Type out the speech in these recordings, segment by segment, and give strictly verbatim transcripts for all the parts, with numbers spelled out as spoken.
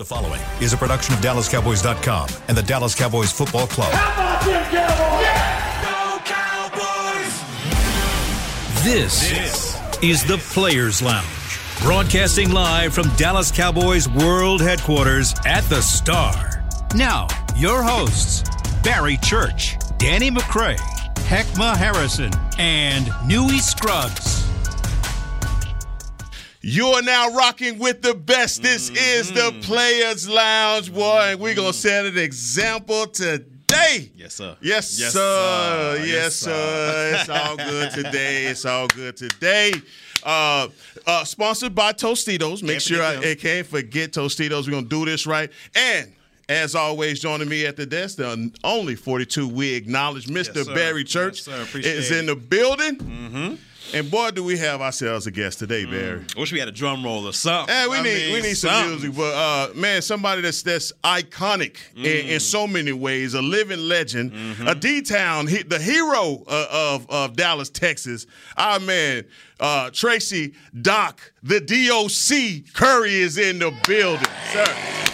The following is a production of Dallas Cowboys dot com and the Dallas Cowboys Football Club. How about them Cowboys? Yeah! Go Cowboys! This, this is the Players Lounge, broadcasting live from Dallas Cowboys World Headquarters at the Star. Now, your hosts, Barry Church, Danny McCray, Heckma Harrison, and Newy Scruggs. You are now rocking with the best. This mm-hmm. is the Players Lounge, boy, and we're going to set an example today. Yes, sir. Yes, yes sir. sir. Yes, sir. It's all good today. It's all good today. Uh, uh, sponsored by Tostitos. Make can't sure I, I can't forget Tostitos. We're going to do this right. And as always, joining me at the desk, the only forty-two we acknowledge, Mister Yes, Barry Church yes, sir. is in the building. Mm-hmm. And boy, do we have ourselves a guest today, Barry. Mm. Wish we had a drum roll or something. Yeah, we I need mean, we need some something. music, but uh, man, somebody that's that's iconic mm. in, in so many ways, a living legend, mm-hmm. a D-Town, he, the hero uh, of of Dallas, Texas. Our man, uh, Tracy Doc, the D O C Curry is in the building, sir.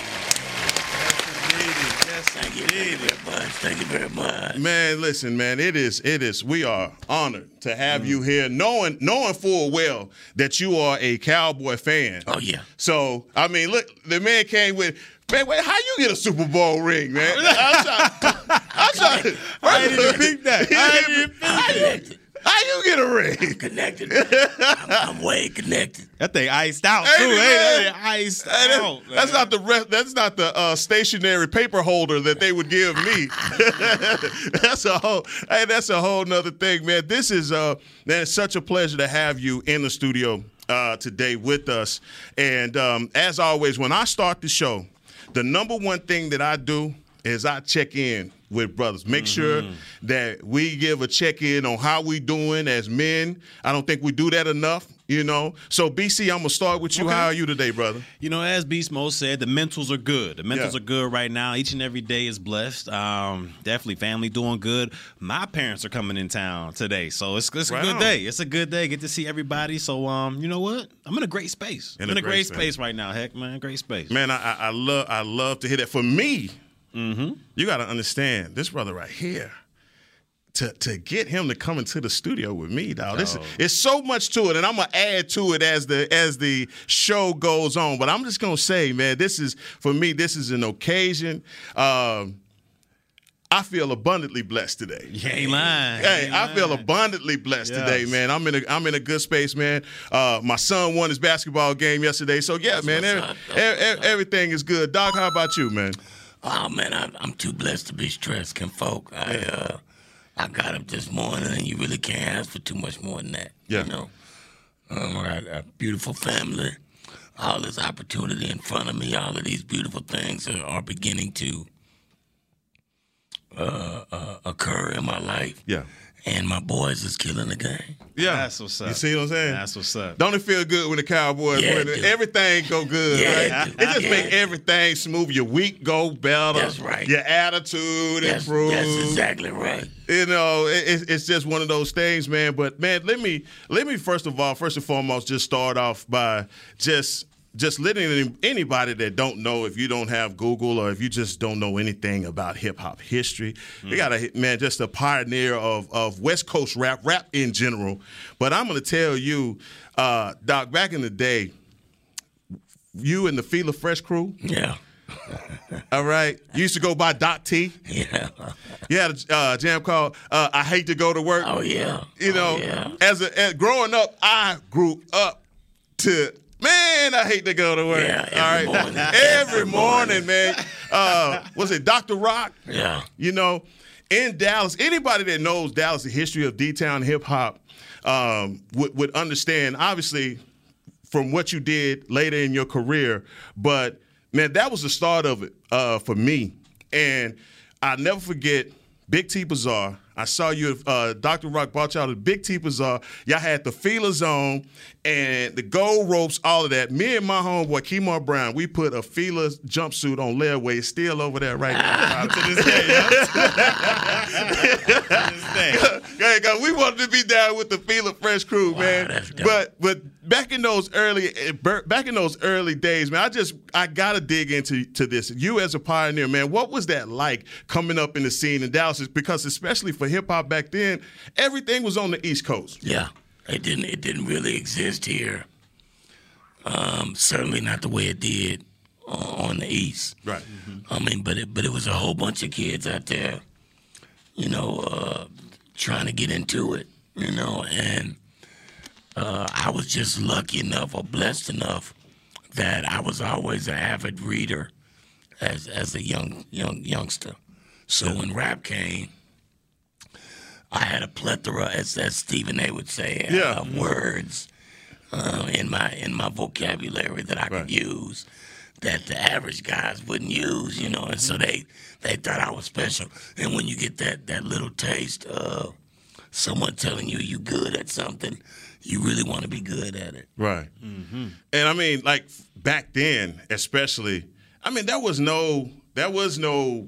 Thank you very much. Thank you very much. Man, listen, man, it is, it is. We are honored to have mm. you here, knowing, knowing full well that you are a Cowboy fan. Oh yeah. So, I mean, look, the man came with. Man, wait, how you get a Super Bowl ring, man? I'm trying. I'm trying. I didn't even think that. I didn't even think that. How you get a ring? I'm connected. I'm, I'm way connected. That thing iced out Hey, too. man. Hey, that thing iced Hey, that- out. that's man. not the rest, that's not the uh, stationary paper holder that they would give me. that's a whole. Hey, that's a whole nother thing, man. This is uh, man, it's such a pleasure to have you in the studio uh, today with us. And um, as always, when I start the show, the number one thing that I do is I check in with brothers. Make mm-hmm. sure that we give a check-in on how we doing as men. I don't think we do that enough, you know. So, B C, I'm going to start with you. Okay. How are you today, brother? You know, as Beast Mode said, the mentals are good. The mentals Yeah. are good right now. Each and every day is blessed. Um, definitely family doing good. My parents are coming in town today, so it's, it's Right a good on. day. It's a good day. Get to see everybody. So, um, you know what? I'm in a great space. In I'm a in a great great space. space right now. Heck, man, great space. Man, I, I, I love I love to hear that. For me, Mm-hmm. you got to understand, this brother right here, to to get him to come into the studio with me, dog. This Oh. it's so much to it, and I'm gonna add to it as the as the show goes on. But I'm just gonna say, man, this is for me. This is an occasion. Um, I feel abundantly blessed today. You ain't lying. Hey, Ain't I feel lying. abundantly blessed Yes. today, man. I'm in a I'm in a good space, man. Uh, my son won his basketball game yesterday, so yeah, That's man. what's Every, up. e- That's e- what's up. everything is good. Doc, how about you, man? Oh man, I'm, I'm too blessed to be stressed, Kim folk. I uh, I got up this morning, and you really can't ask for too much more than that. Yeah. You know, um, I got a beautiful family, all this opportunity in front of me, all of these beautiful things are, are beginning to uh, uh, occur in my life. Yeah. And my boys is killing the game. Yeah. That's what's up. You see what I'm saying? That's what's up. Don't it feel good when the Cowboys Yeah, win? it do. Everything go good, Yeah, right? it It, do. just Yeah. make everything smooth. Your week go better. That's right. Your attitude That's, improves. that's exactly right. You know, it, it- it's just one of those things, man. But man, let me let me first of all, first and foremost, just start off by just just letting any- anybody that don't know, if you don't have Google or if you just don't know anything about hip hop history, you got a man, just a pioneer of of West Coast rap, rap in general. But I'm going to tell you, uh, Doc, back in the day, you and the Fila Fresh crew, Yeah. all right, you used to go by Doc T. Yeah. You had a uh, jam called uh, "I Hate to Go to Work." Oh yeah. You know, Oh, yeah. as a as growing up, I grew up to man. I hate to go to work. Yeah, every All right, morning. every, Every morning, man. Uh, was it Doctor Rock? Yeah. You know, in Dallas, anybody that knows Dallas, the history of D-Town hip hop, um, would would understand. Obviously, from what you did later in your career, but man, that was the start of it uh, for me. And I'll never forget Big T Bazaar. I saw you, uh, Doctor Rock brought y'all to Big T Bazaar. Y'all had the feelers on and the gold ropes, all of that. Me and my homeboy, Kemar Brown, we put a feeler jumpsuit on layaway. It's still over there right now. To this day, yeah. To this day. Yeah, 'cause we wanted to be down with the Fila Fresh crew, man. that's dope. but but back in those early back in those early days, man, I just I gotta dig into to this. You as a pioneer, man, what was that like coming up in the scene in Dallas? Because especially for hip hop back then, everything was on the East Coast. Yeah, it didn't it didn't really exist here. Um, certainly not the way it did uh, on the East. Right. Mm-hmm. I mean, but it but it was a whole bunch of kids out there, you know, uh, trying to get into it, you know, and. Uh, I was just lucky enough or blessed enough that I was always an avid reader as as a young young youngster. So when rap came, I had a plethora, as as Stephen A. would say, yeah. of words uh, in my in my vocabulary that I could right. use that the average guys wouldn't use, you know. And so they they thought I was special. And when you get that that little taste of someone telling you you good at something, you really want to be good at it. Right. Mm-hmm. And I mean, like back then, especially, I mean, there was no, there was no,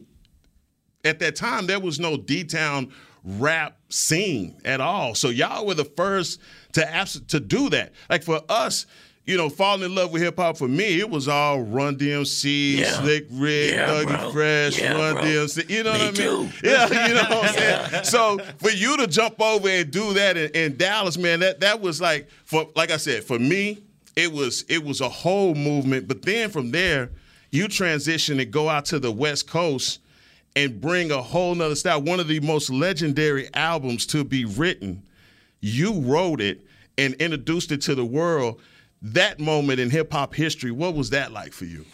at that time, there was no D-Town rap scene at all. So y'all were the first to abs- to do that. Like for us, you know, falling in love with hip hop, for me, it was all Run D M C, yeah. Slick Rick, yeah, Dougie bro. Fresh, yeah, Run bro. D M C. You know me what I mean? Too. Yeah, you know what I'm saying? So for you to jump over and do that in, in Dallas, man, that that was like, for like I said, for me, it was it was a whole movement. But then from there, you transition and go out to the West Coast and bring a whole nother style. One of the most legendary albums to be written. You wrote it and introduced it to the world. That moment in hip hop history, what was that like for you?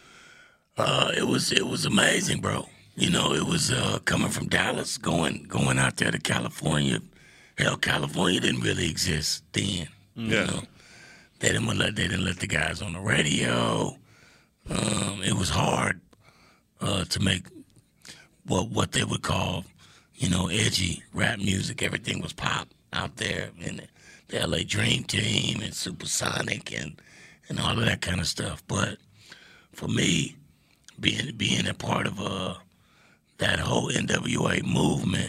Uh, it was it was amazing, bro. You know, it was uh, coming from Dallas, going going out there to California. Hell, California didn't really exist then. Yeah. You know? They didn't let they didn't let the guys on the radio. Um, it was hard uh, to make what what they would call, you know, edgy rap music. Everything was pop out there in the, the L A Dream Team and Supersonic and and all of that kind of stuff. But for me, being being a part of uh, that whole N W A movement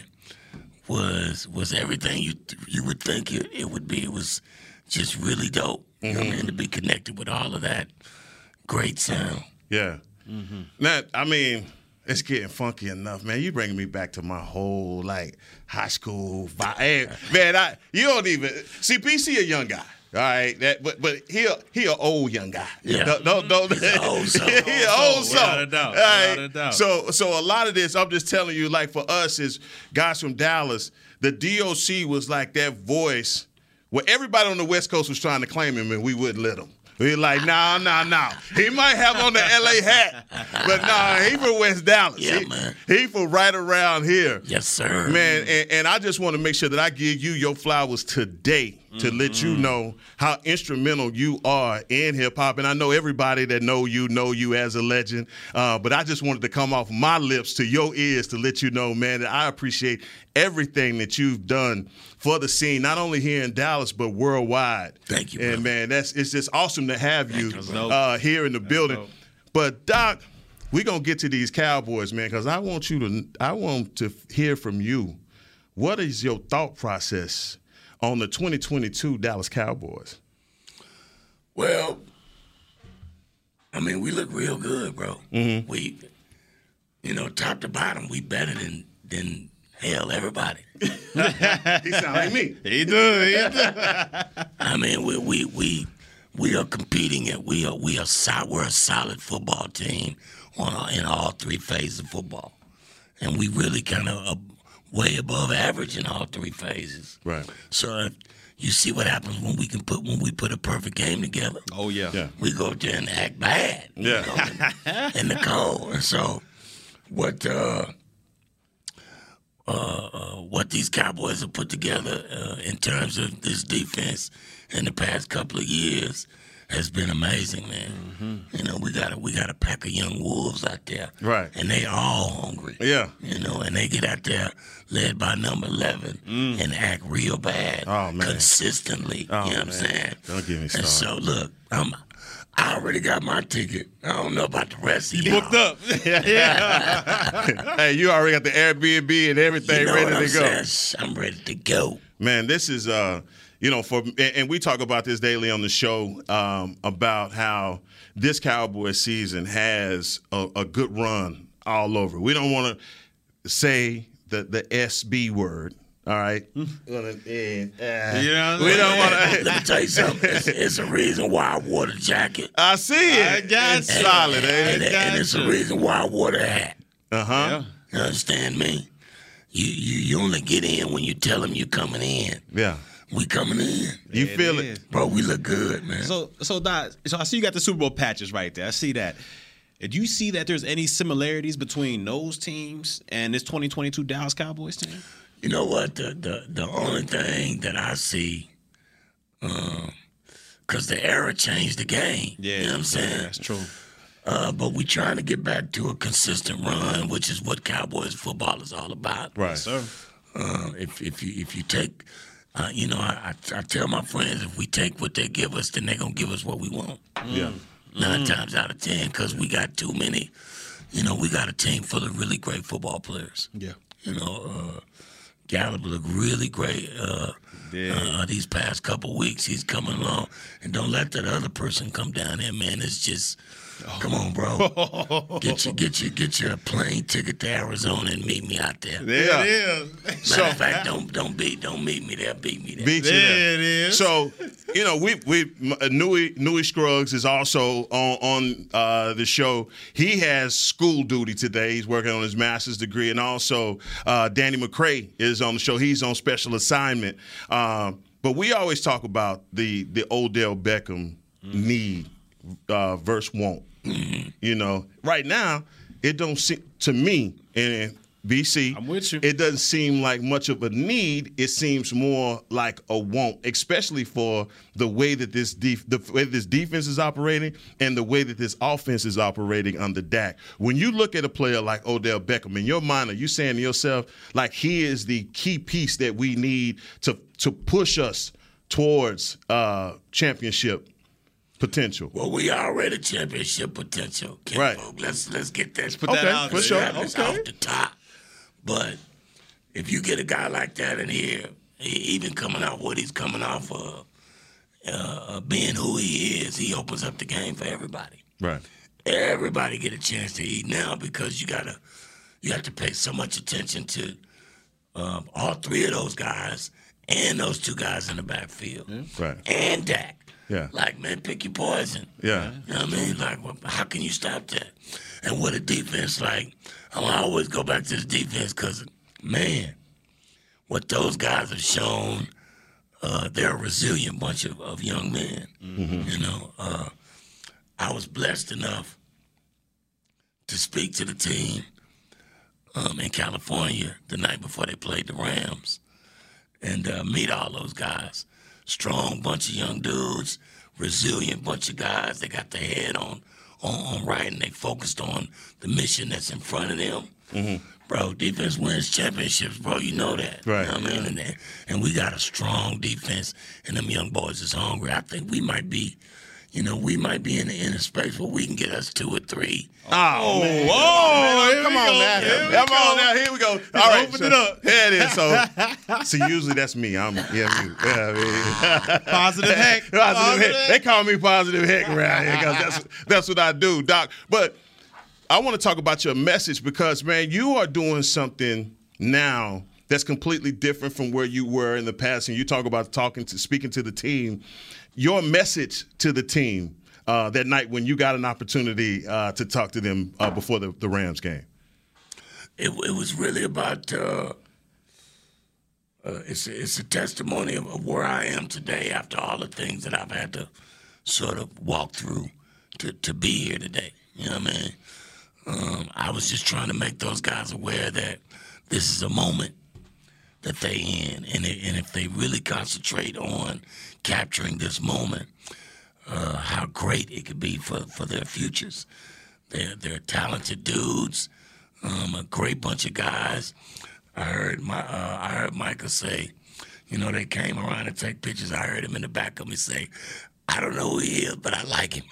was was everything you you would think it, it would be. It was just really dope. Mm-hmm. You know what I mean? To be connected with all of that great sound. Yeah. Mm-hmm. Now, I mean, it's getting funky enough, man. You bringing me back to my whole like high school vibe. Hey, man, I you don't even see P C a young guy. All right, that but but he a, he an old young guy. Yeah, don't don't, don't He's an old soul. he an old soul. Without a doubt. All right? Without a doubt. So so a lot of this, I'm just telling you, like for us as guys from Dallas, the D O C was like that voice where everybody on the West Coast was trying to claim him, and we wouldn't let him. We like, nah, nah, nah. He might have on the L A hat, but nah, he from West Dallas. Yeah, he, man. He from right around here. Yes, sir. Man, and, and I just want to make sure that I give you your flowers today to mm-hmm. let you know how instrumental you are in hip-hop. And I know everybody that know you know you as a legend, uh, but I just wanted to come off my lips to your ears to let you know, man, that I appreciate everything that you've done for the scene, not only here in Dallas, but worldwide. Thank you, And, brother. man, that's it's just awesome to have you That's dope. uh, here in the That's building. dope. But, Doc, we're going to get to these Cowboys, man, because I want you to I want to hear from you. What is your thought process on the twenty twenty-two Dallas Cowboys? Well, I mean, we look real good, bro. Mm-hmm. We, you know, top to bottom, we better than than hell everybody. He sound like me. He do. He do. I mean, we we we we are competing at we are we are so, we're a solid football team on in all three phases of football, and we really kind of uh, way above average in all three phases. Right. So if you see what happens when we can put when we put a perfect game together. Oh yeah. Yeah. We go up there and act bad. you Yeah. know, in, in the cold. And so what uh, uh, uh, what these Cowboys have put together uh, in terms of this defense in the past couple of years has been amazing, man. Mm-hmm. You know, we got a, we got a pack of young wolves out there. Right. And they all hungry. Yeah. You know, and they get out there led by number eleven mm. and act real bad Oh, man. consistently. Oh, you know what I'm man. saying? Don't get me And started. so, look, I'm, I already got my ticket. I don't know about the rest of You y'all. booked up. Hey, you already got the Airbnb and everything You know ready what I'm to go. saying? I'm ready to go. Man, this is uh you know, for and, and we talk about this daily on the show um, about how this Cowboys season has a, a good run all over. We don't want to say the the S B word. All right, uh, you know, we don't want to. Let me tell you something. It's, it's a reason why I wore the jacket. I see it. I got it's you. solid, and, ain't and, it? and it's a reason why I wore the hat. Uh huh. You understand me? You, you you only get in when you tell them you coming in. Yeah. We coming in. You It feel is. it, Bro, we look good, man. So, so, Doc, so I see you got the Super Bowl patches right there. I see that. Do you see that there's any similarities between those teams and this twenty twenty-two Dallas Cowboys team? You know what? The the, the only thing that I see, because the era changed the game. Yeah, You know what I'm saying? that's true. Uh, but we trying to get back to a consistent run, which is what Cowboys football is all about. right? Sir. Uh, if if you if you take, uh, you know, I, I I tell my friends if we take what they give us, then they're gonna give us what we want. Yeah. Nine times out of ten, because we got too many. You know, we got a team full of really great football players. Yeah. You know, uh, Gallup looked really great uh, Yeah. uh, these past couple weeks. He's coming along, and don't let that other person come down there, man. It's just, come on, bro. Get your get your get your plane ticket to Arizona and meet me out there. There Yeah. it is. Matter of fact, don't don't beat don't meet me there. Beat me there. Beat you There there. it is. So, you know, we we uh, Newey Newey Scruggs is also on on uh, the show. He has school duty today. He's working on his master's degree, and also uh, Danny McCray is on the show. He's on special assignment. Um, but we always talk about the the Odell Beckham need uh, versus want. You know, right now it don't seem to me and B C. I'm with you. It doesn't seem like much of a need. It seems more like a want, especially for the way that this def- the way this defense is operating and the way that this offense is operating under Dak. When you look at a player like Odell Beckham, in your mind, are you saying to yourself like he is the key piece that we need to to push us towards uh, championship potential? Well, we already championship potential. Ken Right. Folk. Let's let's get that. Put that Okay, out for there. sure. It's Okay. off the top. But if you get a guy like that in here, he, even coming off what he's coming off of, uh, being who he is, he opens up the game for everybody. Right. Everybody get a chance to eat now because you gotta you have to pay so much attention to um, all three of those guys and those two guys in the backfield Right. and Dak. Yeah. Like, man, pick your poison. Yeah. You know what I mean? Like, well, how can you stop that? And with a defense, like, I always go back to the defense because, man, what those guys have shown, uh, they're a resilient bunch of, of young men. Mm-hmm. You know, uh, I was blessed enough to speak to the team um, in California the night before they played the Rams and uh, meet all those guys. Strong bunch of young dudes, resilient bunch of guys. They got their head on, on, on right, and they focused on the mission that's in front of them. Mm-hmm. Bro, defense wins championships, bro. You know that. Right. You know what I mean? And, they- and we got a strong defense, and them young boys is hungry. I think we might be, you know, we might be in the inner space where we can get us two or three. Oh, man. whoa, here Come we on go. now. Here we Come go. on now. Here we go. All right. open so, it up. Here it is. So, so usually that's me. I'm yeah, me. Yeah, me. Positive heck. Positive Positive heck. They call me positive heck around here because that's that's what I do, Doc. But I want to talk about your message because, man, you are doing something now that's completely different from where you were in the past. And you talk about talking to, speaking to the team. Your message to the team uh, that night when you got an opportunity uh, to talk to them uh, before the, the Rams game. It, it was really about. Uh, uh, it's a, it's a testimony of, of where I am today after all the things that I've had to sort of walk through to to be here today. You know what I mean? Um, I was just trying to make those guys aware that this is a moment that they in, and it, and if they really concentrate on capturing this moment, uh, how great it could be for, for their futures. They're they're talented dudes, um, a great bunch of guys. I heard my uh, I heard Micah say, you know, they came around to take pictures. I heard him in the back of me say, I don't know who he is, but I like him.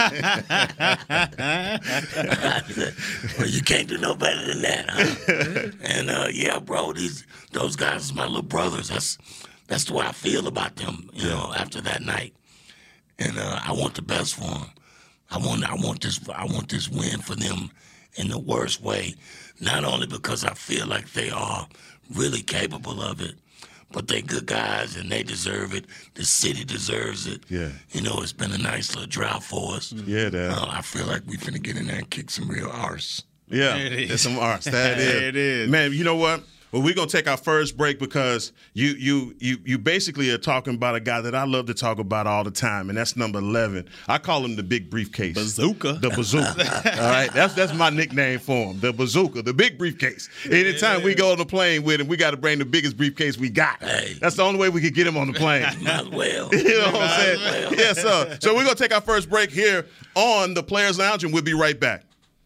I said, well, you can't do no better than that, huh? And uh, yeah, bro, these those guys are my little brothers. That's that's the way I feel about them, you yeah. know, after that night. And uh, I want the best for them. I want I want this I want this win for them in the worst way, not only because I feel like they are really capable of it, but they're good guys and they deserve it. The city deserves it. Yeah. You know, it's been a nice little drought for us. Yeah, Dad. Uh, I feel like we finna get in there and kick some real arse. Yeah, There it is. it's some arse. That is. It is. Man, you know what? Well, we're going to take our first break because you you you you basically are talking about a guy that I love to talk about all the time, and that's number eleven. I call him the big briefcase. Bazooka. The bazooka. All right? That's that's my nickname for him, the bazooka, the big briefcase. Anytime we go on the plane with him, we got to bring the biggest briefcase we got. Hey. That's the only way we could get him on the plane. Might as well. You know what I'm saying? Well. Yes, sir. So we're going to take our first break here on the Players Lounge, and we'll be right back.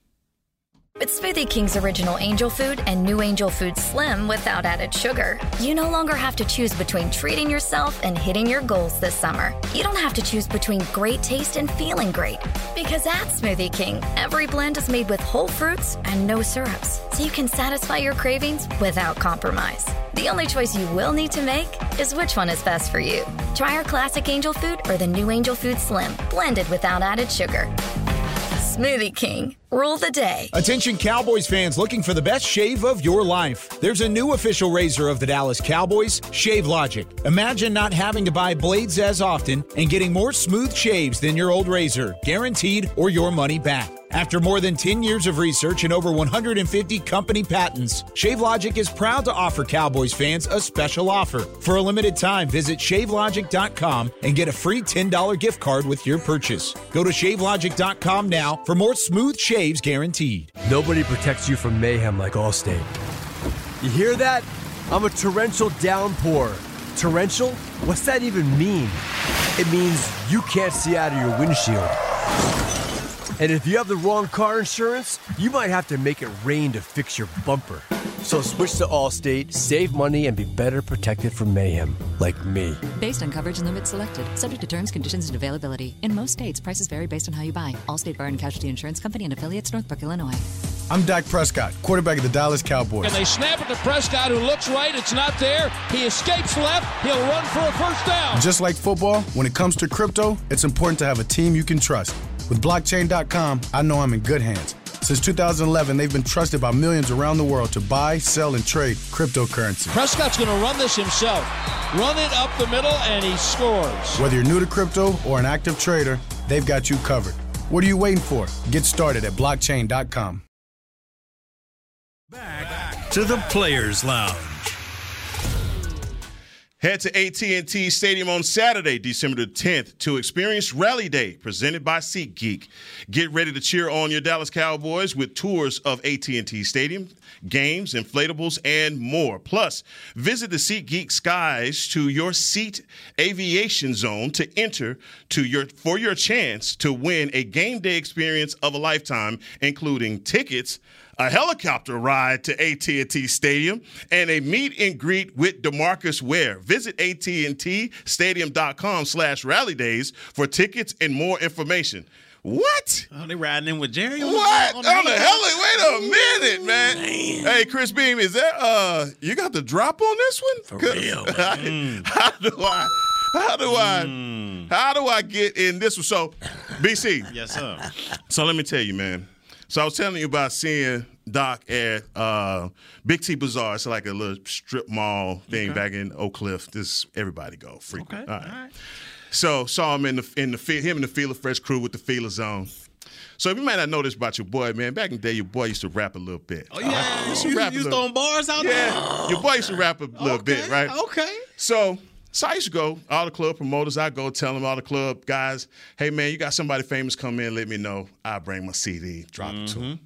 With Smoothie King's original Angel Food and new Angel Food Slim without added sugar, you no longer have to choose between treating yourself and hitting your goals this summer. You don't have to choose between great taste and feeling great. Because at Smoothie King, every blend is made with whole fruits and no syrups, so you can satisfy your cravings without compromise. The only choice you will need to make is which one is best for you. Try our classic Angel Food or the new Angel Food Slim, blended without added sugar. Smoothie King. Rule the day. Attention Cowboys fans looking for the best shave of your life. There's a new official razor of the Dallas Cowboys, Shave Logic. Imagine not having to buy blades as often and getting more smooth shaves than your old razor, guaranteed or your money back. After more than ten years of research and over one hundred fifty company patents, Shave Logic is proud to offer Cowboys fans a special offer. For a limited time, visit shave logic dot com and get a free ten dollars gift card with your purchase. Go to shave logic dot com now for more smooth shaves guaranteed. Nobody protects you from mayhem like Allstate. You hear that? I'm a torrential downpour. Torrential? What's that even mean? It means you can't see out of your windshield. And if you have the wrong car insurance, you might have to make it rain to fix your bumper. So switch to Allstate, save money, and be better protected from mayhem, like me. Based on coverage and limits selected, subject to terms, conditions, and availability. In most states, prices vary based on how you buy. Allstate Bar and Casualty Insurance Company and affiliates, Northbrook, Illinois. I'm Dak Prescott, quarterback of the Dallas Cowboys. And they snap it to Prescott, who looks right. It's not there. He escapes left. He'll run for a first down. Just like football, when it comes to crypto, it's important to have a team you can trust. With blockchain dot com, I know I'm in good hands. Since two thousand eleven, they've been trusted by millions around the world to buy, sell, and trade cryptocurrency. Prescott's going to run this himself. Run it up the middle, and he scores. Whether you're new to crypto or an active trader, they've got you covered. What are you waiting for? Get started at blockchain dot com. Back to the Players Lounge. Head to A T and T Stadium on Saturday, December the tenth, to experience Rally Day, presented by SeatGeek. Get ready to cheer on your Dallas Cowboys with tours of A T and T Stadium, games, inflatables, and more. Plus, visit the SeatGeek Skies to your seat aviation zone to enter to your for your chance to win a game day experience of a lifetime, including tickets, a helicopter ride to A T and T Stadium, and a meet and greet with DeMarcus Ware. Visit A T and T stadium dot com slash rally days for tickets and more information. What? Oh, they riding in with Jerry? On What? The, On on the, the heli? Wait a minute, man. Man. Hey, Chris Beam, is that, uh, you got the drop on this one? For real, man. How do I, how do I, Mm. how do I get in this one? So, B C. Yes, sir. So let me tell you, man. So I was telling you about seeing Doc at uh, Big T Bazaar. It's like a little strip mall thing Okay. back in Oak Cliff. This everybody go frequent. Okay. All right. All right. So saw him in the in the fi- him and the Feel of Fresh crew with the Feeler Zone. So you might not know this about your boy, man. Back in the day, your boy used to rap a little bit. Oh, yeah. Used You, to you, rap a you little- throwing bars out there? Yeah, your boy used to rap a little Okay, bit, right? Okay. So, so I used to go, all the club promoters, I go tell them, all the club guys, hey, man, you got somebody famous come in, let me know. I'll bring my C D, drop it to them.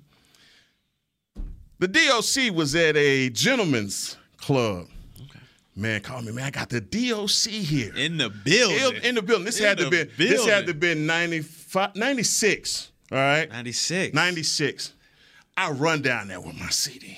The D O C was at a gentleman's club. Okay. Man, call me, man, I got the D O C here. In the building. In the building. This In had to the be this had building. to be ninety-five, ninety-six, all right? ninety-six. ninety-six. I run down there with my C D.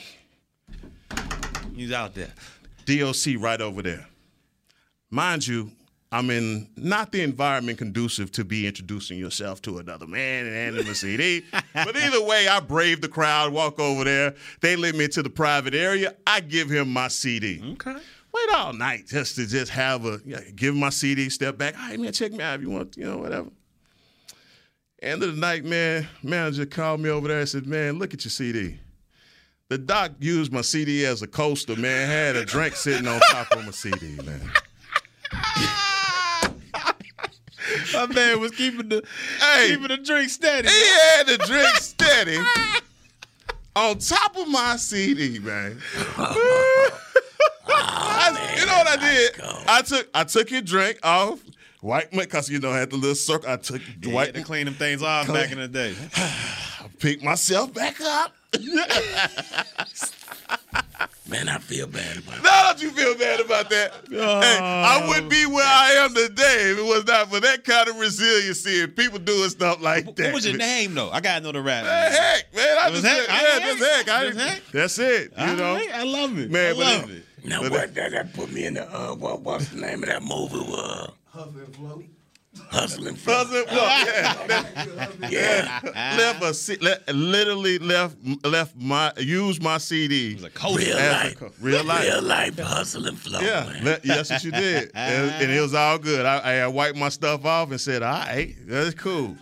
He's out there. D O C right over there. Mind you, I'm in not the environment conducive to be introducing yourself to another man and handing him a C D. But either way, I brave the crowd, walk over there. They lead me to the private area. I give him my C D. Okay. wait all night just to just have a, you know, give him my C D, step back. All right, man, check me out if you want, you know, whatever. End of the night, man, manager called me over there and said, man, look at your C D. The doc used my C D as a coaster, man, had a drink sitting on top of my C D, man. My man was keeping the hey, keeping the drink steady. He had the drink steady on top of my C D, man. Oh, I, man. you know what I did? Go. I took I took your drink off, wiped my, because you know I had the little circle. I took Yeah, wiped to clean them things off Clean. back in the day. picked myself back up. Man, I feel bad about it. Now don't you feel bad about that? Oh. Hey, I wouldn't be where I am today if it was not for that kind of resiliency and people doing stuff like that. What was your name though? I gotta know the rap. Man, heck, man, I It was just Heck? yeah, All just right. heck. I, Just Heck? That's it. You All know, right, I love it. Man, I but love it- it. Now, But what, that, that put me in the, uh, what, what's the name of that movie? Uh, Hustling Float. Hustling Flow. Hustling Flow, yeah. Yeah. left a C- le- literally left left my used my C D. It was a coach. Real as a life. co- real life. Real life Hustling Flow, Yeah, man. le- yes, what you did, and, and it was all good. I, I wiped my stuff off and said, "All right, that's cool."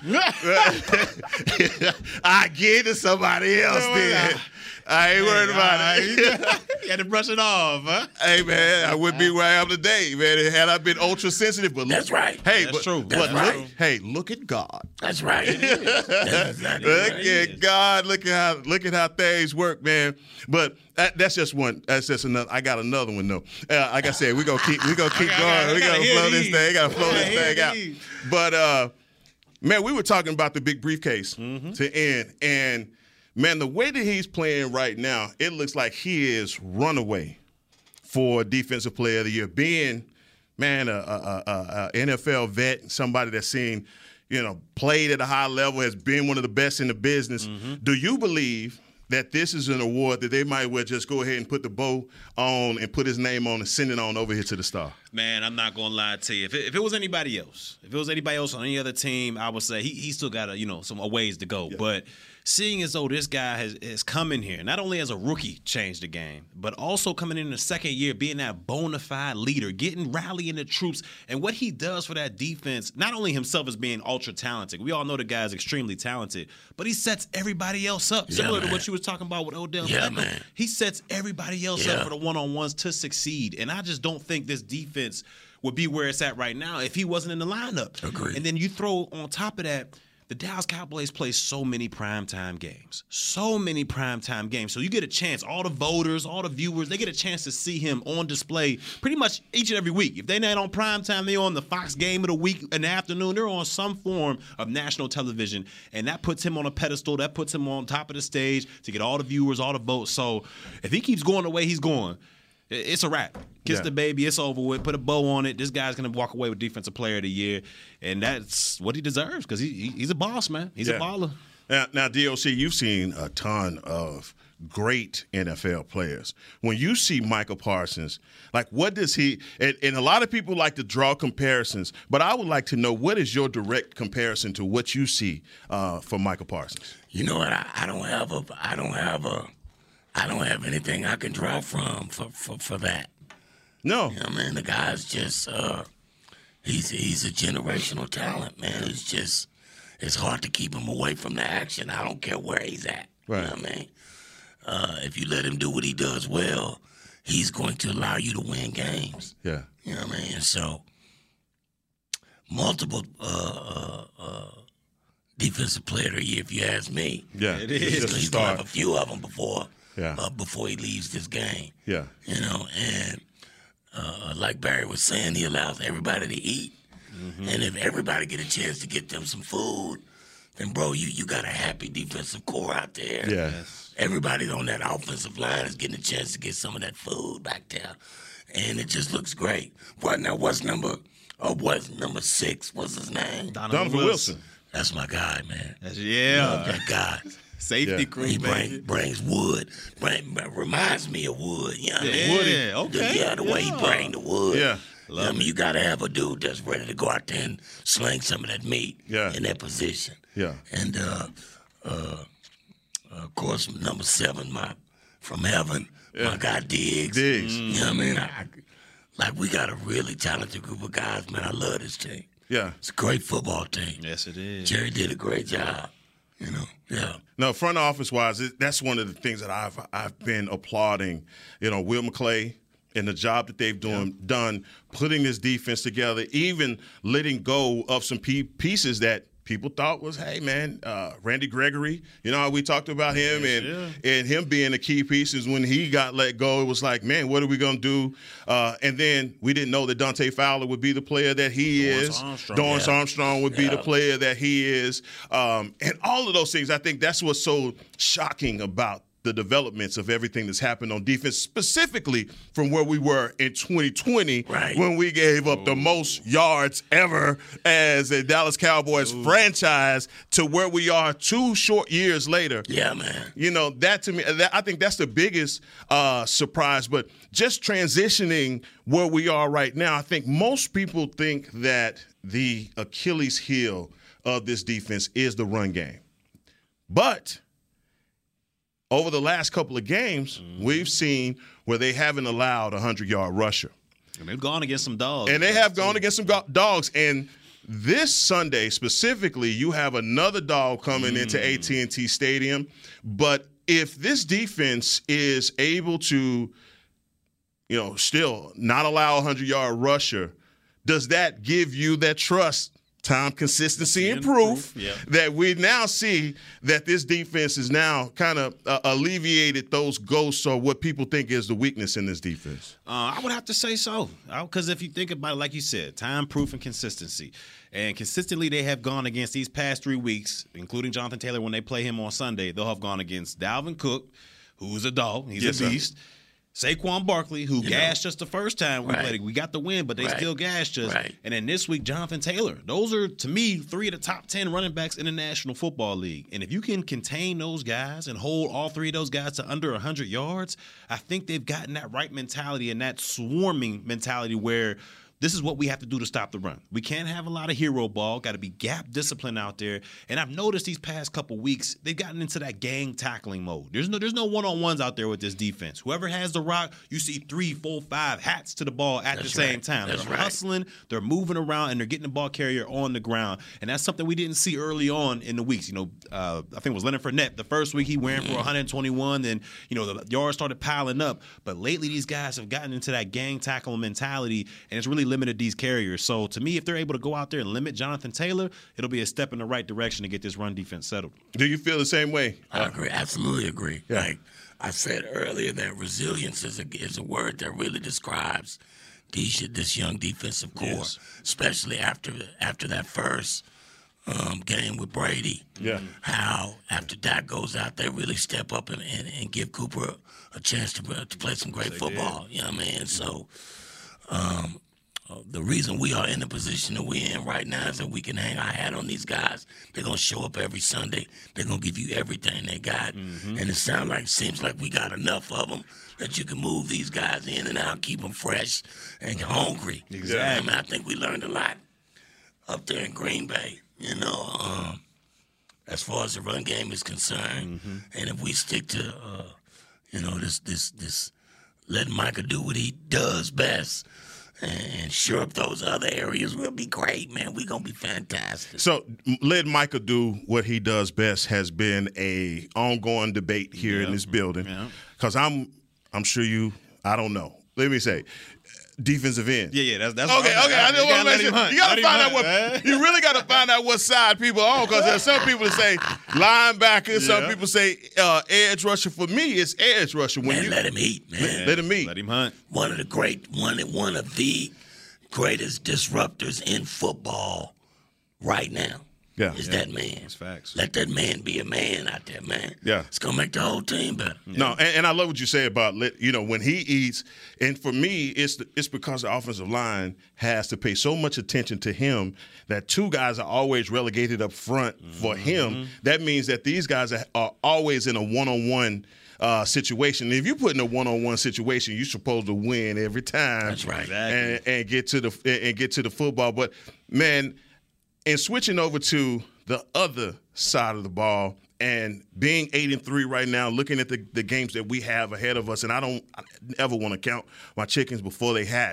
I gave it to somebody else. Then I ain't worried about it. You had to brush it off, huh? Hey man, I wouldn't be where I am today, man. Had I been ultra sensitive, but That's look, right. Hey, That's but, true. but That's look, right. hey, look at God. That's right. That's exactly Look right. at God. Look at how look at how things work, man. But that, that's just one. That's just another. I got another one though. Uh, like I said, we gonna keep we gonna keep I going. gotta- I we gotta gotta hear flow this these. thing. Gotta flow I this gotta hear thing out. these. But uh, man, we were talking about the big briefcase Mm-hmm. to end, and man, the way that he's playing right now, it looks like he is runaway for Defensive Player of the Year. Being, man, a, a, a, a N F L vet, somebody that's seen, you know, played at a high level, has been one of the best in the business. Mm-hmm. Do you believe that this is an award that they might well just go ahead and put the bow on and put his name on and send it on over here to the Star? Man, I'm not gonna lie to you. If it, if it was anybody else, if it was anybody else on any other team, I would say he he still got a you know some a ways to go. But seeing as though this guy has, has come in here, not only as a rookie changed the game, but also coming in the second year, being that bona fide leader, getting rallying the troops, and what he does for that defense, not only himself as being ultra talented, we all know the guy is extremely talented, but he sets everybody else up. Yeah, Similar to man. what you was talking about with Odell Yeah, Beckham. man. He sets everybody else Yeah. up for the one-on-ones to succeed. And I just don't think this defense would be where it's at right now if he wasn't in the lineup. Agreed. And then you throw on top of that, the Dallas Cowboys play so many primetime games. So many primetime games. So you get a chance, all the voters, all the viewers, they get a chance to see him on display pretty much each and every week. If they're not on primetime, they're on the Fox game of the week in the afternoon. They're on some form of national television. And that puts him on a pedestal. That puts him on top of the stage to get all the viewers, all the votes. So if he keeps going the way he's going, it's a wrap. Kiss Yeah. the baby. It's over with. Put a bow on it. This guy's going to walk away with Defensive Player of the Year. And that's what he deserves because he, he, he's a boss, man. He's Yeah. a baller. Now, now, D O C, you've seen a ton of great N F L players. When you see Michael Parsons, like what does he and, and a lot of people like to draw comparisons, but I would like to know what is your direct comparison to what you see uh, for Michael Parsons? You know what? I, I don't have a. I don't have a. I don't have anything I can draw from for, for, for that. No. You know what I mean? The guy's just, uh, he's he's a generational talent, man. It's just, it's hard to keep him away from the action. I don't care where he's at. Right. You know what I mean? Uh, if you let him do what he does well, he's going to allow you to win games. Yeah. You know what I mean? And so, multiple uh, uh, uh, defensive player of the year, if you ask me. Yeah. It It's is. just a He's going to start. have a few of them before, Yeah. uh, before he leaves this game. Yeah. You know, and uh, like Barry was saying, he allows everybody to eat. Mm-hmm. And if everybody get a chance to get them some food, then, bro, you, you got a happy defensive core out there. Yeah. Everybody on that offensive line is getting a chance to get some of that food back there. And it just looks great. What now, what's number, oh, what's number six? What's his name? Donovan Wilson. That's my guy, man. That's, yeah. Love that guy. Safety Yeah. crew, He baby. bring, brings wood. Bring, reminds me of wood. You know what I mean? Yeah, The- okay. yeah, the way he Yeah. bring the wood. Yeah. You know what I mean, you got to have a dude that's ready to go out there and sling some of that meat Yeah. in that position. Yeah. And, uh, uh, of course, number seven, my from heaven, my guy Diggs. Diggs. You know what I mean? I, like we got a really talented group of guys, man. I love this team. Yeah. It's a great football team. Yes, it is. Jerry did a great job. You know, yeah. No, front office wise, that's one of the things that I've I've been applauding. You know, Will McClay and the job that they've doing, yeah. done putting this defense together, even letting go of some pieces that people thought was, hey, man, uh, Randy Gregory, you know, we talked about him yes, and yeah. and him being a key piece is when he got let go, it was like, man, what are we going to do? Uh, and then we didn't know that Dante Fowler would be the player that he Dorrance is. Armstrong. Dorrance yeah. Armstrong would be yeah. the player that he is. Um, and all of those things, I think that's what's so shocking about the developments of everything that's happened on defense, specifically from where we were in twenty twenty right. when we gave up Ooh. the most yards ever as a Dallas Cowboys Ooh. franchise to where we are two short years later. Yeah, man. You know, that to me, that, I think that's the biggest uh, surprise. But just transitioning where we are right now, I think most people think that the Achilles heel of this defense is the run game. But over the last couple of games, mm-hmm. we've seen where they haven't allowed a hundred-yard rusher. And they've gone against some dogs. And they have gone against some go- dogs. And this Sunday specifically, you have another dog coming mm. into A T and T Stadium. But if this defense is able to, you know, still not allow a hundred-yard rusher, does that give you that trust? Time, consistency, and proof yeah. that we now see that this defense is now kind of uh, alleviated those ghosts or what people think is the weakness in this defense? Uh, I would have to say so. Because if you think about it, like you said, time, proof, and consistency. And consistently they have gone against these past three weeks, including Jonathan Taylor when they play him on Sunday. They'll have gone against Dalvin Cook, who's a dog. He's yes, a beast. Sir. Saquon Barkley, who you gassed know. us the first time we right. played. We got the win, but they right. still gassed us. Right. And then this week, Jonathan Taylor. Those are, to me, three of the top ten running backs in the National Football League. And if you can contain those guys and hold all three of those guys to under one hundred yards, I think they've gotten that right mentality and that swarming mentality where this is what we have to do to stop the run. We can't have a lot of hero ball. Got to be gap discipline out there. And I've noticed these past couple weeks, they've gotten into that gang tackling mode. There's no there's no one-on-ones out there with this defense. Whoever has the rock, you see three, four, five hats to the ball at that's the same right. time. That's they're right. hustling, they're moving around, and they're getting the ball carrier on the ground. And that's something we didn't see early on in the weeks. You know, uh, I think it was Leonard Fournette. The first week he went for one hundred twenty-one, then, you know, the yards started piling up. But lately these guys have gotten into that gang tackle mentality, and it's really limited these carriers. So, to me, if they're able to go out there and limit Jonathan Taylor, it'll be a step in the right direction to get this run defense settled. Do you feel the same way? I agree. Absolutely agree. Yeah. Like I said earlier, that resilience is a, is a word that really describes these, this young defensive core, yes. especially after after that first um, game with Brady. Yeah. How after Dak goes out, they really step up and, and, and give Cooper a, a chance to, to play some great they football. Did. You know what I mean? So, um, Uh, the reason we are in the position that we're in right now is that we can hang our hat on these guys. They're going to show up every Sunday. They're going to give you everything they got. Mm-hmm. And it sounds like, seems like we got enough of them that you can move these guys in and out, keep them fresh and hungry. Exactly. I mean, I think we learned a lot up there in Green Bay, you know, um, as far as the run game is concerned. Mm-hmm. And if we stick to, uh, you know, this, this, this, let Micah do what he does best, and sure up those other areas, we'll be great, man. We're going to be fantastic. So let Micah do what he does best has been a ongoing debate here yeah. in this building. Because yeah. I'm I'm sure you, I don't know. Let me say, defensive end. Yeah, yeah, that's that's okay. Okay, I just want to mention. You got to find out what man. you really got to find out what side people are on, because there's some people that say linebacker, yeah. some people say uh, edge rusher. For me, it's edge rusher. When man, you let him eat, man. Let, let him eat. Let him hunt. One of the great, one one of the greatest disruptors in football right now. Yeah, is yeah. that man. That's facts. Let that man be a man out there, man. Yeah. It's going to make the whole team better. Yeah. No, and, and I love what you say about, you know, when he eats, and for me, it's the, it's because the offensive line has to pay so much attention to him that two guys are always relegated up front mm-hmm. for him. That means that these guys are, are always in a one-on-one Uh, situation. If you put in a one-on-one situation, you're supposed to win every time. That's right. And, and get to the and get to the football. But man, and switching over to the other side of the ball and being eight and three right now, looking at the, the games that we have ahead of us, and I don't I never want to count my chickens before they hatch.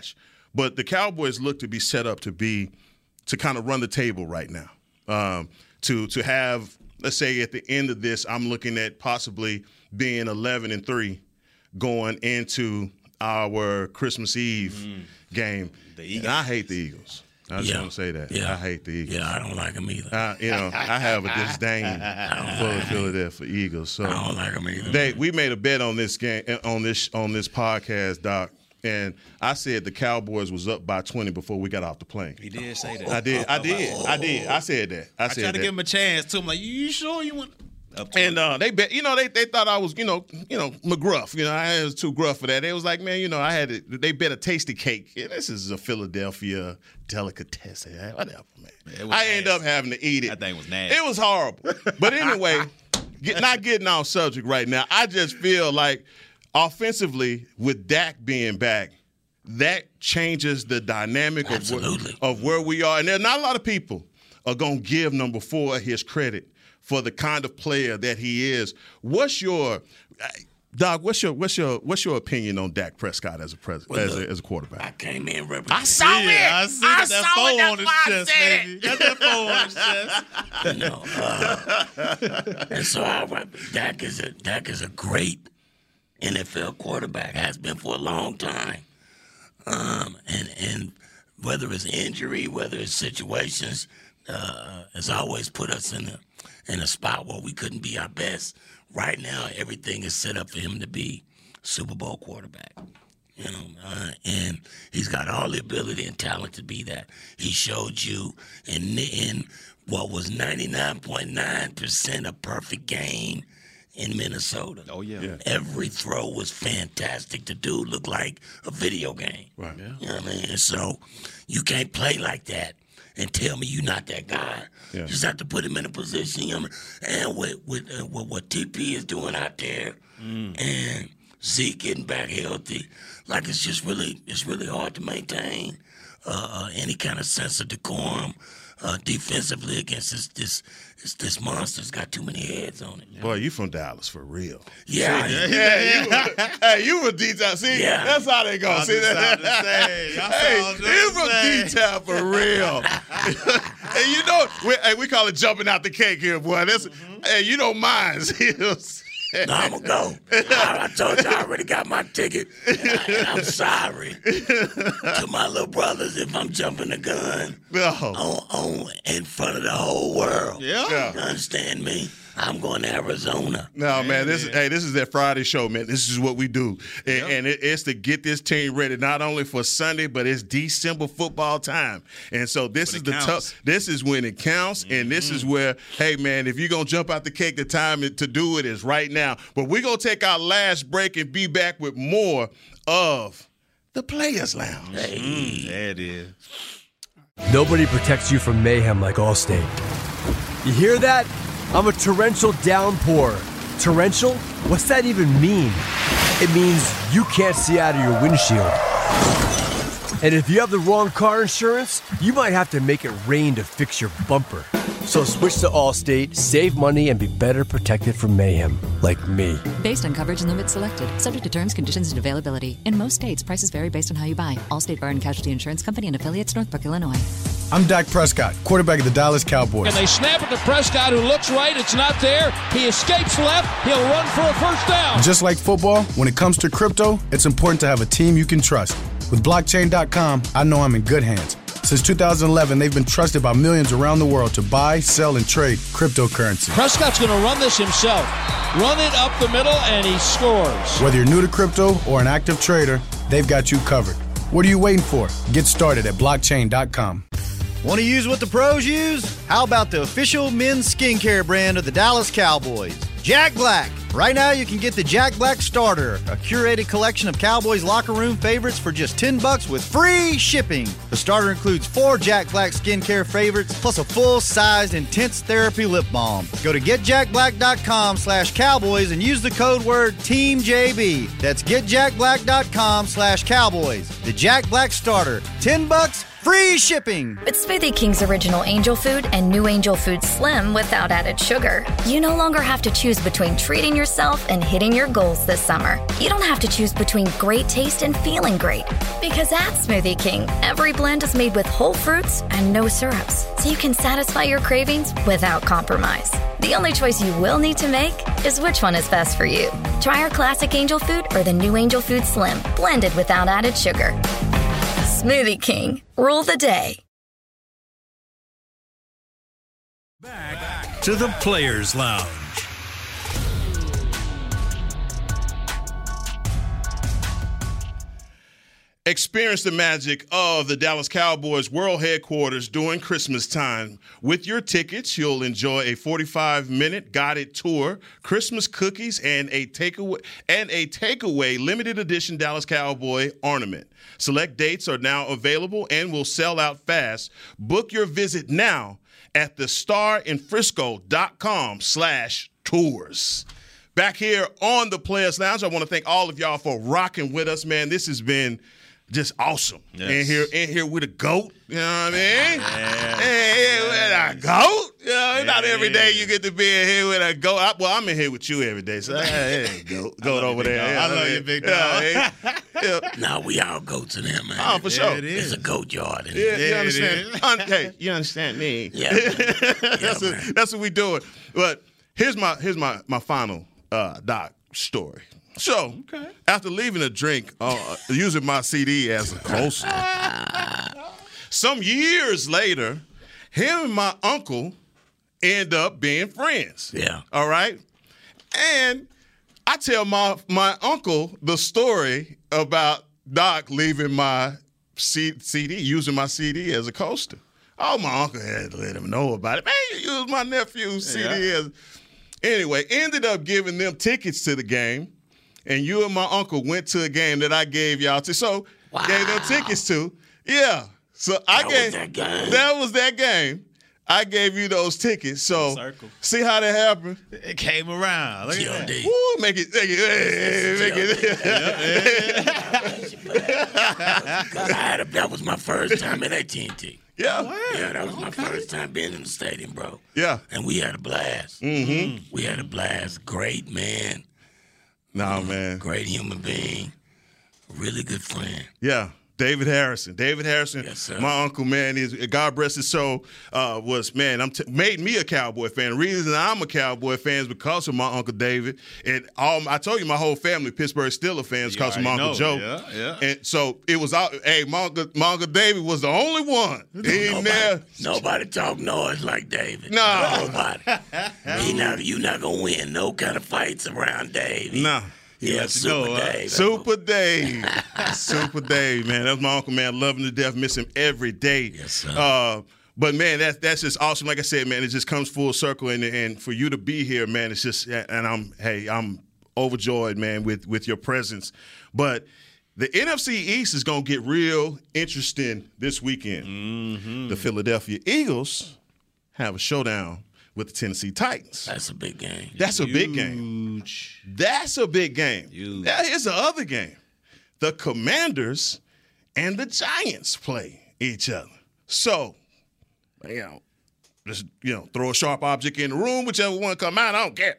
but the Cowboys look to be set up to be to kind of run the table right now. Um, to to have, let's say at the end of this, I'm looking at possibly being eleven and three going into our Christmas Eve mm. game. The Eagles. And I hate the Eagles. I just yeah. want to say that. Yeah. I hate the Eagles. Yeah, I don't like them either. Uh, you know, I have a disdain for the Philadelphia Eagles. So I don't like them either. They, we made a bet on this game on this on this podcast, Doc, and I said the Cowboys was up by twenty before we got off the plane. He did say that. I did. I did. I did. I said that. I, I said tried to that. give him a chance too. I'm like, you sure you want? And uh, they bet, you know, they they thought I was, you know, you know, McGruff. You know, I was too gruff for that. They was like, man, you know, I had it. They bet a tasty cake. Yeah, this is a Philadelphia delicatessen. Whatever, man. I ended up having to eat it. That thing was nasty. It was horrible. But anyway, get, not getting off subject right now. I just feel like offensively, with Dak being back, that changes the dynamic of where, of where we are. And there's not a lot of people are gonna give number four his credit for the kind of player that he is. What's your, Doc? What's your what's your what's your opinion on Dak Prescott as a pres- well, as, look, a, as a quarterback? I came in representing. I saw it. Yeah, I see I that saw four it. on his chest, baby. Got that four on his chest. You know, uh, and so I, Dak is a Dak is a great N F L quarterback. Has been for a long time. Um, and and whether it's injury, whether it's situations, uh, has always put us in a in a spot where we couldn't be our best. Right now, everything is set up for him to be Super Bowl quarterback. You know, uh, and he's got all the ability and talent to be that. He showed you in in what was ninety-nine point nine percent a perfect game in Minnesota. Oh, yeah. yeah. Every throw was fantastic. The dude looked like a video game. Right. Yeah. You know what I mean? And so you can't play like that and tell me you're not that guy. Yeah. You just have to put him in a position. You know, and with, with, uh, with what T P is doing out there mm. and Zeke getting back healthy, like it's just really, it's really hard to maintain uh, uh, any kind of sense of decorum uh, defensively against this this this, this monster's got too many heads on it. You know? Boy, you from Dallas for real. Yeah. See, yeah, yeah, yeah. You, hey, you from D-Town. See, yeah. That's how they go. See that? Hey, you from D-Town for real. Hey, you know, we, hey, we call it jumping out the cake here, boy. That's, mm-hmm. Hey, you don't mind. No, I'm going to go. I, I told you I already got my ticket. And I'm sorry to my little brothers if I'm jumping the gun no. on, on in front of the whole world. Yeah. yeah. You understand me? I'm going to Arizona. No, man, this is hey, this is that Friday show, man. This is what we do. And, yep. and it, it's to get this team ready, not only for Sunday, but it's December football time. And so this is the tough this is when it counts, mm-hmm. and this is where, hey man, if you're gonna jump out the cake, the time to do it is right now. But we're gonna take our last break and be back with more of the Players Lounge. Hey. Mm, there it is. Nobody protects you from mayhem like Allstate. You hear that? I'm a torrential downpour. Torrential? What's that even mean? It means you can't see out of your windshield. And if you have the wrong car insurance, you might have to make it rain to fix your bumper. So switch to Allstate, save money, and be better protected from mayhem, like me. Based on coverage and limits selected, subject to terms, conditions, and availability. In most states, prices vary based on how you buy. Allstate Bar and Casualty Insurance Company and affiliates, Northbrook, Illinois. I'm Dak Prescott, quarterback of the Dallas Cowboys. And they snap it to Prescott, who looks right. It's not there. He escapes left. He'll run for a first down. Just like football, when it comes to crypto, it's important to have a team you can trust. With blockchain dot com, I know I'm in good hands. Since two thousand eleven, they've been trusted by millions around the world to buy, sell, and trade cryptocurrency. Prescott's going to run this himself. Run it up the middle, and he scores. Whether you're new to crypto or an active trader, they've got you covered. What are you waiting for? Get started at blockchain dot com. Want to use what the pros use? How about the official men's skincare brand of the Dallas Cowboys, Jack Black? Right now, you can get the Jack Black Starter, a curated collection of Cowboys locker room favorites for just ten bucks with free shipping. The starter includes four Jack Black skincare favorites, plus a full-sized intense therapy lip balm. Go to get jack black dot com slash cowboys and use the code word Team J B. That's get jack black dot com slash cowboys. The Jack Black Starter, ten bucks, free shipping. With Smoothie King's original Angel Food and new Angel Food Slim without added sugar, you no longer have to choose between treating yourself and hitting your goals this summer. You don't have to choose between great taste and feeling great. Because at Smoothie King, every blend is made with whole fruits and no syrups, so you can satisfy your cravings without compromise. The only choice you will need to make is which one is best for you. Try our classic Angel Food or the new Angel Food Slim, blended without added sugar. Smoothie King, rule the day. Back to the Players Lounge. Experience the magic of the Dallas Cowboys World Headquarters during Christmas time. With your tickets, you'll enjoy a forty-five minute guided tour, Christmas cookies, and a takeaway and a takeaway limited edition Dallas Cowboy ornament. Select dates are now available and will sell out fast. Book your visit now at the star in frisco dot com slash tours. Back here on the Players Lounge, I want to thank all of y'all for rocking with us, man. This has been just awesome. Yes. In here, in here with a goat. You know what I mean? Yeah. In here with a goat. You know, yeah, not every day you get to be in here with a goat. I, well, I'm in here with you every day, so hey, goat, goat over there. I love you, big dog. Yeah, yeah. No, we all goats in there, man. Oh, for yeah, sure. It is. It's a goat yard in yeah, here. You Yeah, understand? Un- hey, you understand me? Yeah. that's, yeah what, that's what we doing. But here's my here's my my final uh, Doc story. So, okay. After leaving a drink, uh, using my C D as a coaster, some years later, him and my uncle end up being friends. Yeah. All right? And I tell my, my uncle the story about Doc leaving my C- CD, using my C D as a coaster. Oh, my uncle had to let him know about it. Man, you used my nephew's C D yeah. as... Anyway, ended up giving them tickets to the game. And you and my uncle went to a game that I gave y'all to. So, wow. gave them tickets to. Yeah. So, I that gave. Was that game. That was that game. I gave you those tickets. So, Circle. See how that happened? It came around. Look at that. Woo, make it, make it, make it. I had a, that was my first time at A T and T. Yeah. Wow. Yeah, that was okay. my first time being in the stadium, bro. Yeah. And we had a blast. Mm-hmm. We had a blast. Great man. Nah, man. Great human being. Really good friend. Yeah. David Harrison. David Harrison, yes, sir. My uncle, man, is God rest his soul, uh, was, man, I'm t- made me a Cowboy fan. The reason I'm a Cowboy fan is because of my Uncle David. And all, I told you my whole family, Pittsburgh Steelers fans, because of my Uncle know. Joe. Yeah, yeah. And so it was out. Hey, my Uncle, my Uncle David was the only one. He nobody, never, nobody talk noise like David. No. Nobody. he not, you not going to win no kind of fights around Dave. Nah. Yeah, Super go, huh? Dave. Super Dave. Super Dave, man. That's my uncle, man. Love him to death. Miss him every day. Yes, sir. Uh, but, man, that's that's just awesome. Like I said, man, it just comes full circle. And, and for you to be here, man, it's just – and I'm – hey, I'm overjoyed, man, with, with your presence. But the N F C East is going to get real interesting this weekend. Mm-hmm. The Philadelphia Eagles have a showdown with the Tennessee Titans. That's a big game. That's a Huge. big game. That's a big game. Huge. Now, here's the other game. The Commanders and the Giants play each other. So, you know, just, you know, throw a sharp object in the room, whichever one come out, I don't care.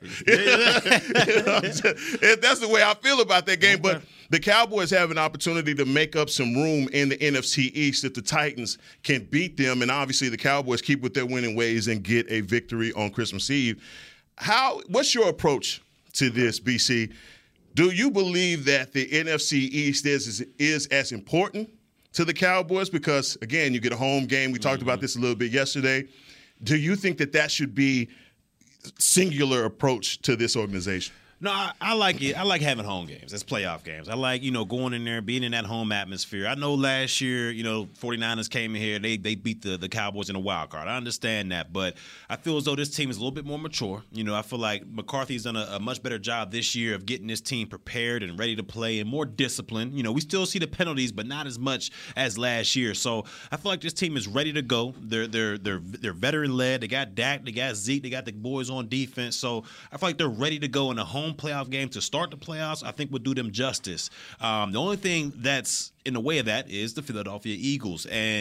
That's the way I feel about that game. Okay. But the Cowboys have an opportunity to make up some room in the N F C East if the Titans can beat them. And obviously the Cowboys keep with their winning ways and get a victory on Christmas Eve. How? What's your approach to this, B C? Do you believe that the N F C East is, is, is as important to the Cowboys? Because, again, you get a home game. We talked mm-hmm. about this a little bit yesterday. Do you think that that should be singular approach to this organization? No, I, I like it. I like having home games. That's playoff games. I like, you know, going in there, being in that home atmosphere. I know last year, you know, 49ers came in here. They they beat the, the Cowboys in a wild card. I understand that. But I feel as though this team is a little bit more mature. You know, I feel like McCarthy's done a, a much better job this year of getting this team prepared and ready to play and more disciplined. You know, we still see the penalties, but not as much as last year. So I feel like this team is ready to go. They're they're they're they're veteran led. They got Dak, they got Zeke, they got the boys on defense. So I feel like they're ready to go in a home playoff game to start the playoffs. I think would do them justice. Um, the only thing that's in the way of that is the Philadelphia Eagles. And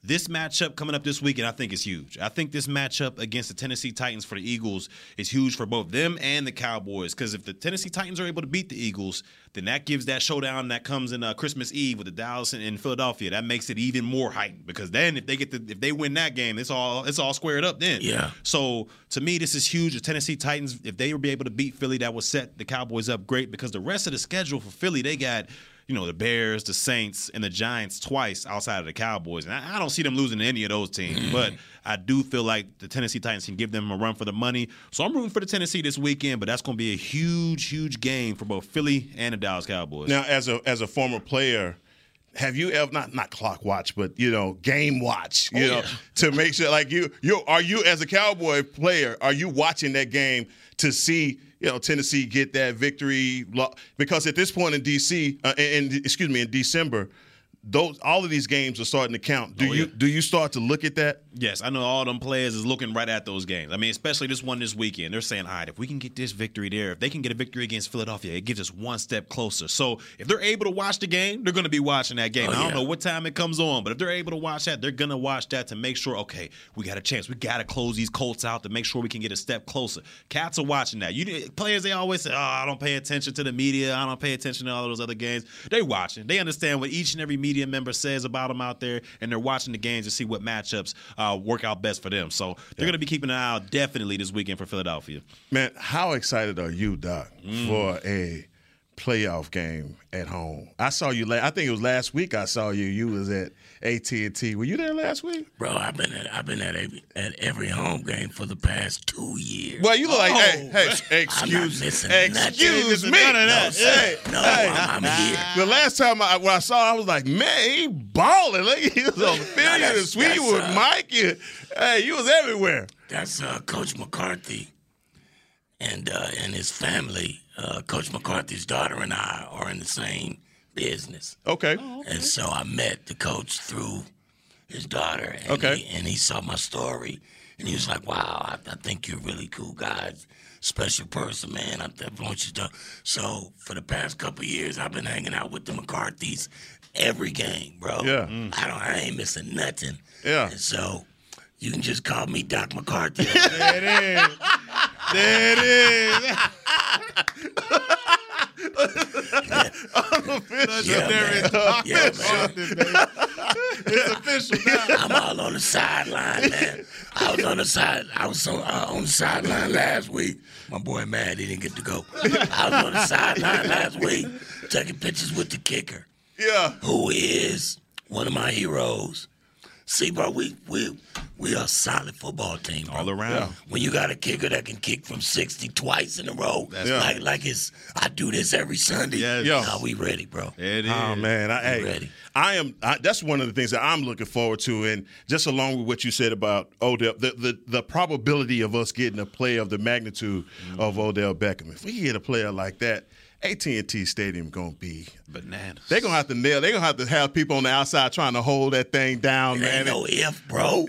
this matchup coming up this weekend, I think is huge. I think this matchup against the Tennessee Titans for the Eagles is huge for both them and the Cowboys. Because if the Tennessee Titans are able to beat the Eagles, then that gives that showdown that comes in uh, Christmas Eve with the Dallas and, and Philadelphia. That makes it even more heightened. Because then if they get the, if they win that game, it's all it's all squared up then. Yeah. So to me, this is huge. The Tennessee Titans, if they would be able to beat Philly, that would set the Cowboys up great. Because the rest of the schedule for Philly, they got, you know, the Bears, the Saints, and the Giants twice outside of the Cowboys. And I, I don't see them losing to any of those teams. Mm. But I do feel like the Tennessee Titans can give them a run for the money. So I'm rooting for the Tennessee this weekend, but that's going to be a huge, huge game for both Philly and the Dallas Cowboys. Now, as a as a former player, have you ever not not clock watch, but you know, game watch, you oh, know, yeah. to make sure like you you are you as a Cowboy player, are you watching that game to see, you know, Tennessee get that victory? Because at this point in D C, uh, in excuse me, in December, those all of these games are starting to count. Do oh, you yeah. do you start to look at that? Yes, I know all them players is looking right at those games. I mean, especially this one this weekend. They're saying, all right, if we can get this victory there, if they can get a victory against Philadelphia, it gives us one step closer. So if they're able to watch the game, they're going to be watching that game. Oh, I don't yeah. know what time it comes on, but if they're able to watch that, they're going to watch that to make sure, okay, we got a chance. We got to close these Colts out to make sure we can get a step closer. Cats are watching that. You players, they always say, oh, I don't pay attention to the media. I don't pay attention to all those other games. They're watching. They understand what each and every media member says about them out there, and they're watching the games to see what matchups uh, work out best for them. So they're yeah. going to be keeping an eye out definitely this weekend for Philadelphia. Man, how excited are you, Doc, mm. for a playoff game at home? I saw you. La- I think it was last week. I saw you. You was at A T and T. Were you there last week, bro? I've been at I've been at every, at every home game for the past two years. Well, you look like, oh, hey, hey, excuse, excuse me. None of that. No, hey, no hey. I'm, I'm here. The last time I, when I saw, I was like, man, he balling. Like he was on the field, no, the suite with uh, Mike. And, hey, you was everywhere. That's uh, Coach McCarthy and uh, and his family. Uh, Coach McCarthy's daughter and I are in the same business. Okay. Oh, okay. And so I met the coach through his daughter. And okay. He, and he saw my story, and he was like, wow, I, I think you're a really cool guy. Special person, man. I, I want you to. So for the past couple of years, I've been hanging out with the McCarthys every game, bro. Yeah. Mm. I don't. I ain't missing nothing. Yeah. And so you can just call me Doc McCarthy. There it is. There it is. Unofficial. Yeah, there man. Is yeah, man. It's official now. I'm all on the sideline, man. I was on the side. I was on, uh, on the sideline last week. My boy mad he didn't get to go. I was on the sideline last week taking pictures with the kicker. Yeah. Who is one of my heroes. See, bro, we we we are a solid football team, bro. All around. Yeah. When you got a kicker that can kick from sixty twice in a row, that's yeah. like like it's I do this every Sunday. Yes. Yeah, nah, we ready, bro. It is. Oh man, I, hey, ready. I am. I, that's one of the things that I'm looking forward to, and just along with what you said about Odell, the the, the probability of us getting a player of the magnitude mm-hmm. of Odell Beckham. If we get a player like that, A T and T Stadium gonna be bananas. They're gonna have to nail. They're gonna have to have people on the outside trying to hold that thing down, it man. Ain't no if, bro.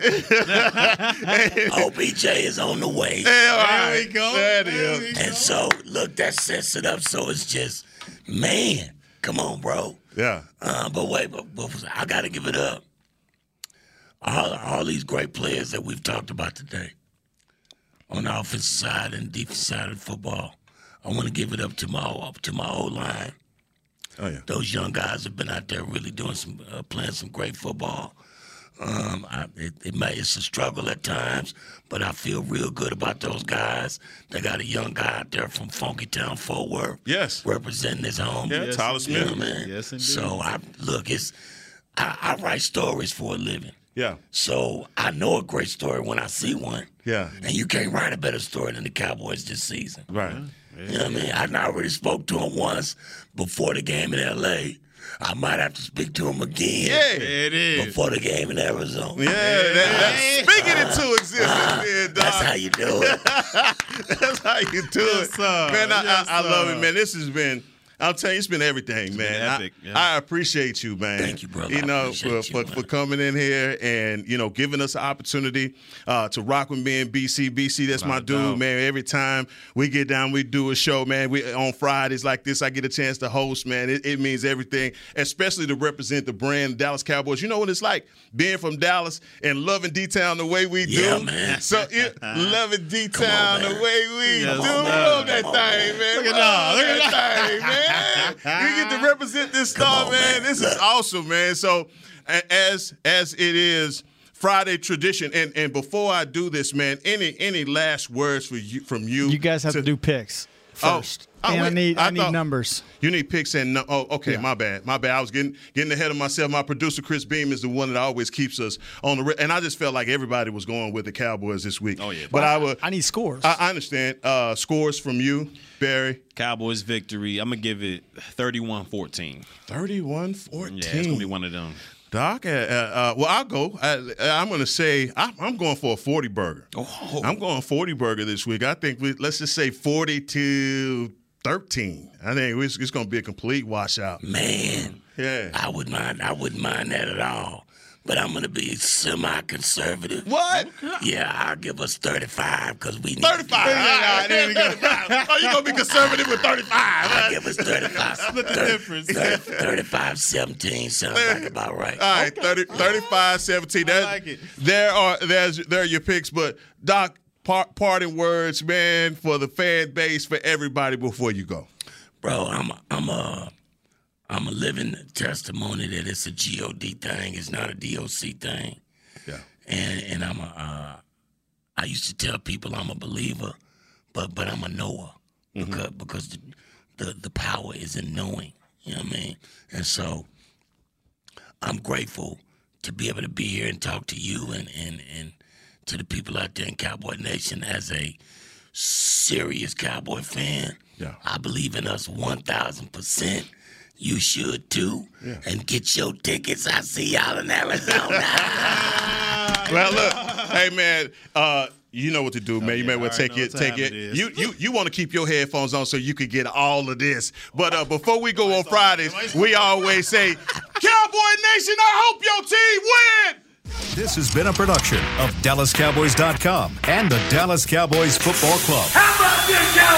O B J is on the way. Yeah, all right. There we go. That there is. And so, look, that sets it up. So it's just, man, come on, bro. Yeah. Uh, but wait, but, but I got to give it up. All, all these great players that we've talked about today on the offensive side and defensive side of football, I want to give it up to my to my O-line. Oh, yeah. Those young guys have been out there really doing some, uh, playing some great football. Um, I, it, it may, it's a struggle at times, but I feel real good about those guys. They got a young guy out there from Funky Town, Fort Worth. Yes. Representing his home. Yeah, yes, Tyler Smith. You know, man. Yes, indeed. So, I look, it's I, I write stories for a living. Yeah. So, I know a great story when I see one. Yeah. And you can't write a better story than the Cowboys this season. Right. Yeah. You know what I mean? I already spoke to him once before the game in L A I might have to speak to him again. Yeah, it is. Before the game in Arizona. Yeah, that, that, speaking it into existence, uh, man, dog. That's how you do it. That's how you do yes, it. Sir. Man, I, yes, I, I love it, man. This has been, I'm telling you, it's been everything, it's man. Been epic. I, Yeah. I appreciate you, man. Thank you, brother. You know, for, you, for, for coming in here and, you know, giving us an opportunity uh, to rock with me and B C. B C, that's my dude, doubt. man. Every time we get down, we do a show, man. We on Fridays like this, I get a chance to host, man. It, it means everything, especially to represent the brand Dallas Cowboys. You know what it's like being from Dallas and loving D-Town the way we Yeah, do. man. So it, loving D-Town the way we Yes, do. sir. Love that thing, man. Look at Love that. Look that thing, man. You get to represent this star, on, man. man. This is awesome, man. So a- as as it is Friday tradition, and, and before I do this, man, any any last words for you from you? You guys have to, to do picks first. Oh, and wait, I need I I need thought- numbers. You need picks and no, oh, okay, Yeah. my bad, my bad. I was getting getting ahead of myself. My producer Chris Beam is the one that always keeps us on the. Re- and I just felt like everybody was going with the Cowboys this week. Oh, yeah. but Well, I would. I need scores. I, I understand. Uh, scores from you, Barry. Cowboys victory. I'm gonna give it thirty-one fourteen. thirty-one fourteen. Yeah, it's gonna be one of them. Doc, uh, uh, well, I'll go. I, I'm going to say I, I'm going for a forty burger. Oh. I'm going forty burger this week. I think we let's just say forty to thirteen. I think it's, it's going to be a complete washout. Man, Yeah. I wouldn't mind. I wouldn't mind that at all. But I'm gonna be semi-conservative. What? Yeah, I'll give us thirty-five because we need thirty-five. All right, there we go. Oh, you going to be conservative with thirty-five? I'll give us thirty-five. Split the difference. thirty-five seventeen sounds like about right. All right, thirty, thirty-five seventeen. That, I like it. There are there's there are your picks, but Doc, par- parting words, man, for the fan base, for everybody before you go. Bro, I'm a, I'm a I'm a living testimony that it's a G O D thing. It's not a D O C thing. Yeah. And and I'm a uh, I used to tell people I'm a believer, but but I'm a knower Mm-hmm. because because the, the the power is in knowing. You know what I mean? And so I'm grateful to be able to be here and talk to you and and and to the people out there in Cowboy Nation as a serious Cowboy fan. Yeah. I believe in us one thousand percent. You should too. Yeah. And get your tickets. I see y'all in Arizona. Well, look, hey man, uh, you know what to do, man. You yeah, may well I take already know it, what take time it. it is. You you you want to keep your headphones on so you can get all of this. But uh, before we go on Fridays, we always say, Cowboy Nation, I hope your team win. This has been a production of Dallas Cowboys dot com and the Dallas Cowboys Football Club. How about this, Cowboys?